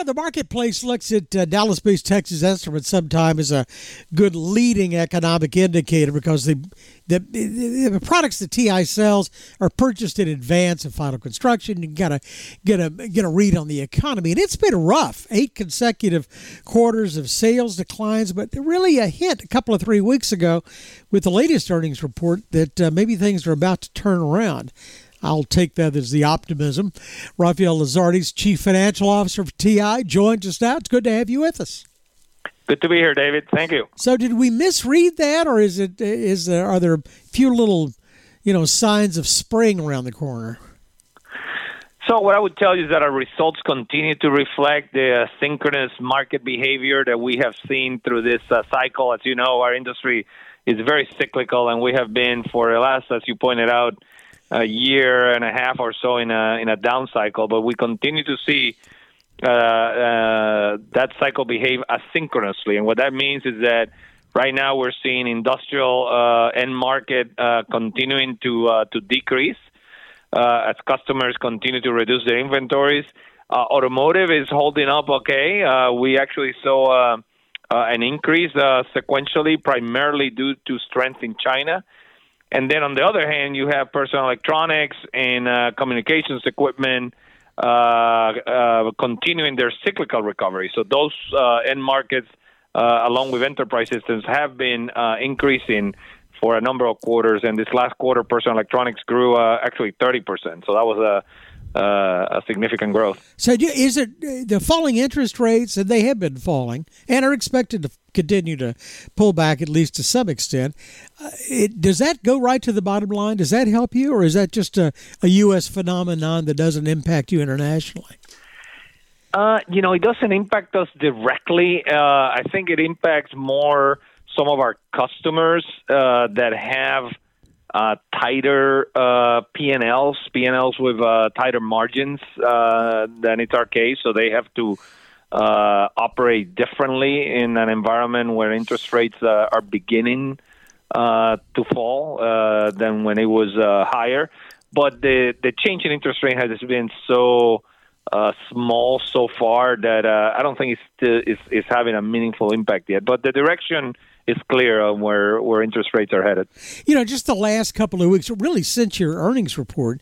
the marketplace looks at Dallas-based Texas Instruments sometime as a good leading economic indicator because the products that TI sells are purchased in advance of final construction. You gotta get a read on the economy, and it's been rough. 8 consecutive quarters of sales declines, but really a hint a couple of 3 weeks ago with the latest earnings report that maybe things are about to turn around. I'll take that as the optimism. Rafael Lizardi's Chief Financial Officer for TI joins us now. It's good to have you with us. Good to be here, David. Thank you. So, did we misread that, or are there a few little, signs of spring around the corner? So, what I would tell you is that our results continue to reflect the synchronous market behavior that we have seen through this cycle. As you know, our industry is very cyclical, and we have been for the last, as you pointed out, a year and a half or so in a down cycle, but we continue to see that cycle behave asynchronously. And what that means is that right now we're seeing industrial end market continuing to decrease as customers continue to reduce their inventories. Automotive is holding up okay. We actually saw an increase sequentially, primarily due to strength in China. And then on the other hand, you have personal electronics and communications equipment continuing their cyclical recovery. So those end markets, along with enterprise systems, have been increasing for a number of quarters. And this last quarter, personal electronics grew actually 30%. So that was a significant growth. So is it the falling interest rates, and they have been falling and are expected to continue to pull back at least to some extent? Does that go right to the bottom line? Does that help you, or is that just a U.S. phenomenon that doesn't impact you internationally? It doesn't impact us directly. I think it impacts more some of our customers that have tighter P&Ls with tighter margins than it's our case. So they have to operate differently in an environment where interest rates are beginning to fall than when it was higher. But the change in interest rate has been so small so far that I don't think it's having a meaningful impact yet. But the direction is clear on where interest rates are headed. Just the last couple of weeks, really since your earnings report,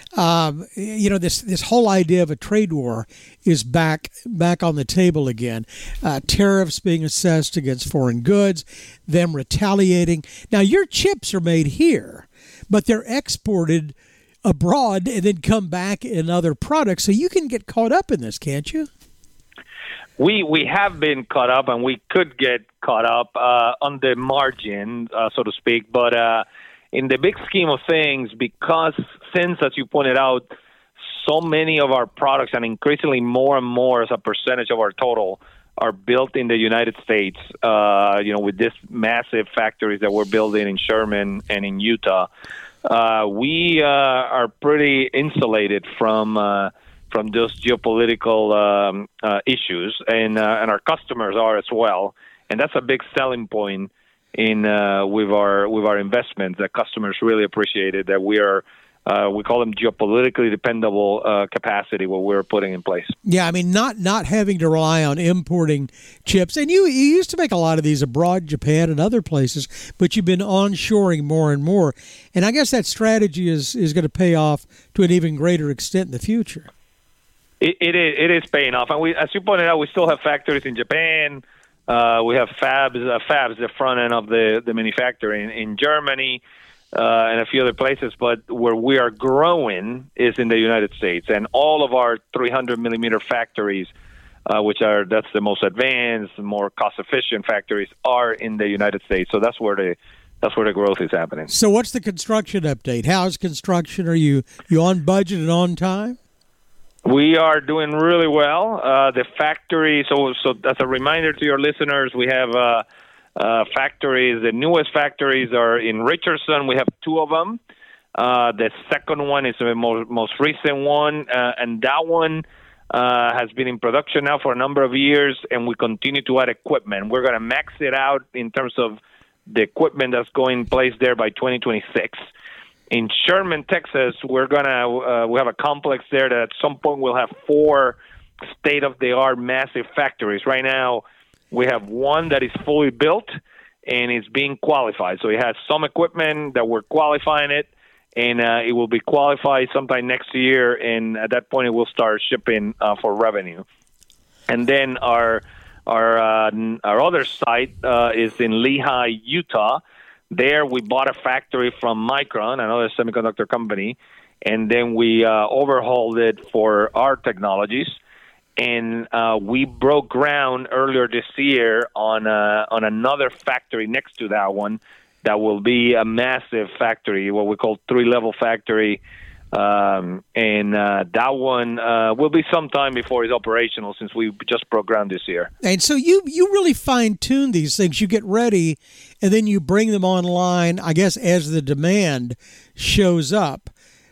this whole idea of a trade war is back on the table again. Tariffs being assessed against foreign goods, them retaliating. Now, your chips are made here, but they're exported abroad and then come back in other products. So you can get caught up in this, can't you? We have been caught up, and we could get caught up on the margin, so to speak. But in the big scheme of things, since, as you pointed out, so many of our products, and increasingly more and more as a percentage of our total, are built in the United States, with these massive factories that we're building in Sherman and in Utah, we are pretty insulated from those geopolitical issues, and our customers are as well. And that's a big selling point in with our investments that customers really appreciated, that we call them geopolitically dependable capacity what we're putting in place. Yeah, I mean, not having to rely on importing chips. And you used to make a lot of these abroad, Japan and other places, but you've been onshoring more and more. And I guess that strategy is going to pay off to an even greater extent in the future. It is paying off. And as you pointed out, we still have factories in Japan. We have fabs, the front end of the manufacturing in Germany, and a few other places. But where we are growing is in the United States. And all of our 300-millimeter factories, that's the most advanced, more cost-efficient factories, are in the United States. So that's where the growth is happening. So what's the construction update? How's construction? Are you on budget and on time? We are doing really well. The factory, so as a reminder to your listeners, we have factories. The newest factories are in Richardson. We have 2 of them. The second one is the most recent one, and that one has been in production now for a number of years, and we continue to add equipment. We're going to max it out in terms of the equipment that's going in place there by 2026. In Sherman, Texas, we have a complex there that at some point will have 4 state-of-the-art massive factories. Right now, we have one that is fully built and is being qualified. So it has some equipment that we're qualifying it, and it will be qualified sometime next year, and at that point it will start shipping for revenue. And then our other site is in Lehi, Utah. There we bought a factory from Micron, another semiconductor company, and then we overhauled it for our technologies. And we broke ground earlier this year on another factory next to that one that will be a massive factory, what we call 3-level factory. And that one will be some time before it's operational, since we just broke ground this year. And so you really fine-tune these things. You get ready, and then you bring them online, I guess, as the demand shows up.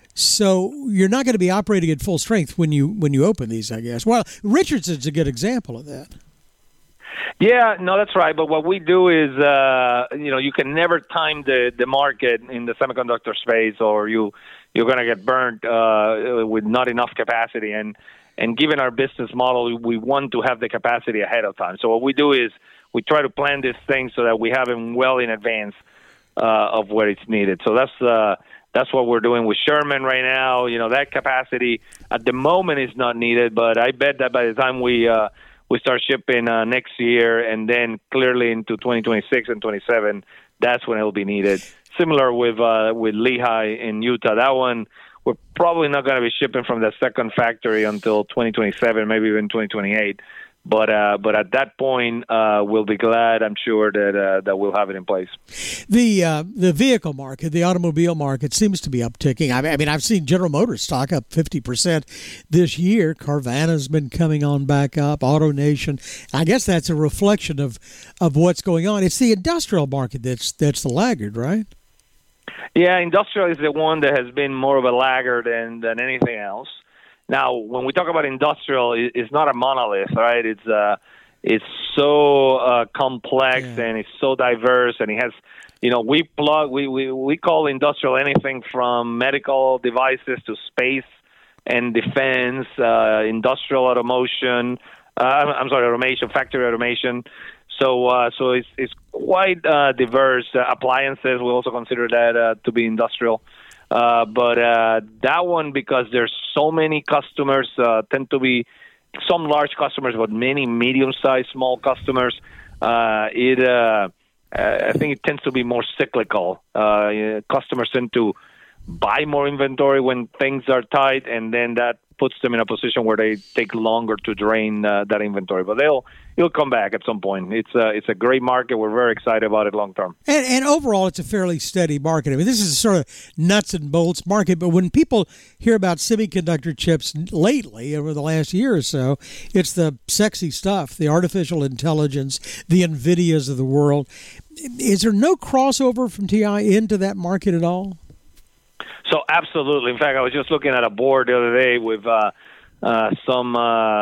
So you're not going to be operating at full strength when you open these, I guess. Well, Richardson's a good example of that. Yeah, no, that's right. But what we do is, you can never time the market in the semiconductor space, or you're going to get burnt with not enough capacity. And given our business model, we want to have the capacity ahead of time. So what we do is we try to plan this thing so that we have them well in advance of where it's needed. So that's what we're doing with Sherman right now. That capacity at the moment is not needed, but I bet that by the time we start shipping next year, and then clearly into 2026 and 27, that's when it'll be needed. Similar with Lehi in Utah. That one, we're probably not going to be shipping from the second factory until 2027, maybe even 2028. But at that point, we'll be glad, I'm sure, that we'll have it in place. The vehicle market, the automobile market, seems to be upticking. I mean, I've seen General Motors stock up 50% this year. Carvana's been coming on back up. AutoNation. I guess that's a reflection of what's going on. It's the industrial market that's the laggard, right? Yeah, industrial is the one that has been more of a laggard than anything else. Now, when we talk about industrial, it's not a monolith, right? It's so complex, and it's so diverse, and it has, we call industrial anything from medical devices to space and defense, industrial automation. Automation, factory automation. So it's quite diverse. Appliances, we also consider that to be industrial. But that one, because there's so many customers, tend to be some large customers, but many medium-sized, small customers. I think it tends to be more cyclical. Customers tend to buy more inventory when things are tight, and then that puts them in a position where they take longer to drain that inventory. But it'll come back at some point. It's a great market. We're very excited about it long term. And overall, it's a fairly steady market. I mean, this is a sort of nuts and bolts market. But when people hear about semiconductor chips lately, over the last year or so, it's the sexy stuff, the artificial intelligence, the NVIDIAs of the world. Is there no crossover from TI into that market at all? So absolutely. In fact, I was just looking at a board the other day with some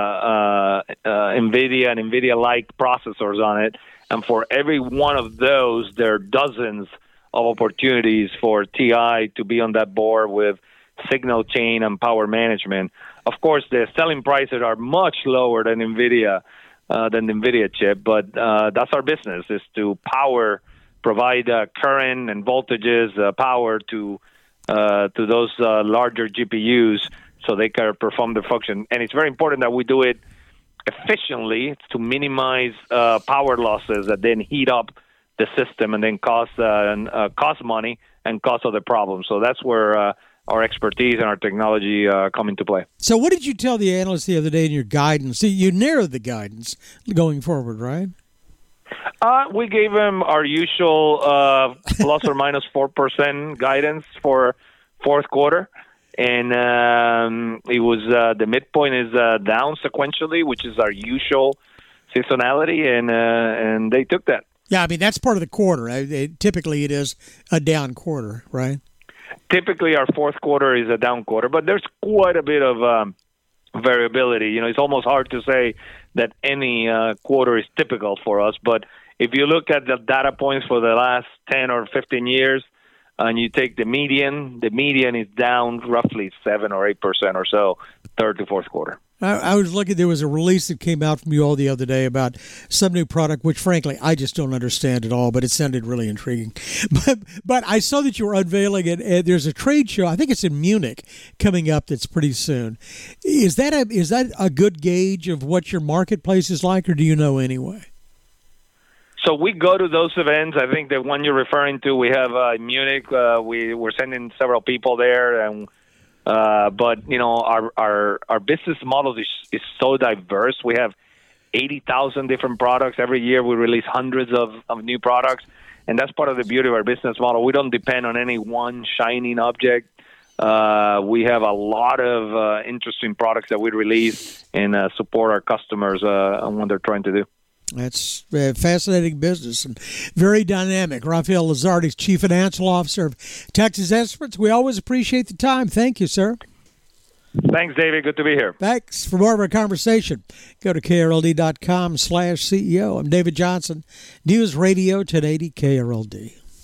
NVIDIA and NVIDIA-like processors on it. And for every one of those, there are dozens of opportunities for TI to be on that board with signal chain and power management. Of course, the selling prices are much lower than NVIDIA chip, but that's our business, is to provide current and voltages, power to those larger GPUs so they can perform the function. And it's very important that we do it efficiently to minimize power losses that then heat up the system and then cost money and cause other problems. So that's where our expertise and our technology come into play. So what did you tell the analysts the other day in your guidance? See, you narrowed the guidance going forward, right? We gave them our usual plus or minus 4% guidance for fourth quarter, and it was the midpoint is down sequentially, which is our usual seasonality, and they took that. Yeah, I mean that's part of the quarter. Typically, it is a down quarter, right? Typically, our fourth quarter is a down quarter, but there's quite a bit of variability. It's almost hard to say that any quarter is typical for us. But if you look at the data points for the last 10 or 15 years, and you take the median is down roughly 7 or 8% or so, third to fourth quarter. I was looking, there was a release that came out from you all the other day about some new product, which frankly, I just don't understand at all, but it sounded really intriguing. But I saw that you were unveiling it, and there's a trade show, I think it's in Munich, coming up that's pretty soon. Is that a good gauge of what your marketplace is like, or do you know anyway? So we go to those events. I think the one you're referring to, we have in Munich. We're sending several people there, and but our business model is so diverse. We have 80,000 different products every year. We release hundreds of new products, and that's part of the beauty of our business model. We don't depend on any one shining object. We have a lot of interesting products that we release and support our customers on what they're trying to do. That's a fascinating business and very dynamic. Rafael Lizardi, Chief Financial Officer of Texas Instruments. We always appreciate the time. Thank you, sir. Thanks, David. Good to be here. Thanks. For more of our conversation, go to krld.com/CEO. I'm David Johnson, News Radio 1080 KRLD.